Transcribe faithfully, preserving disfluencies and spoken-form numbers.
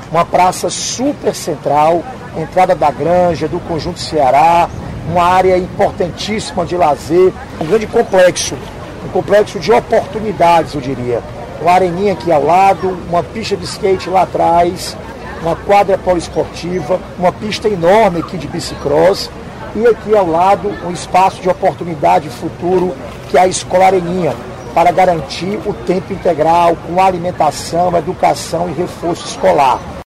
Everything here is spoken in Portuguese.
uma praça super central, entrada da Granja, do Conjunto Ceará, uma área importantíssima de lazer, um grande complexo, um complexo de oportunidades, eu diria. Uma areninha aqui ao lado, uma pista de skate lá atrás, uma quadra poliesportiva, uma pista enorme aqui de bicicross e aqui ao lado um espaço de oportunidade futuro que é a Escola Areninha, para garantir o tempo integral com alimentação, educação e reforço escolar.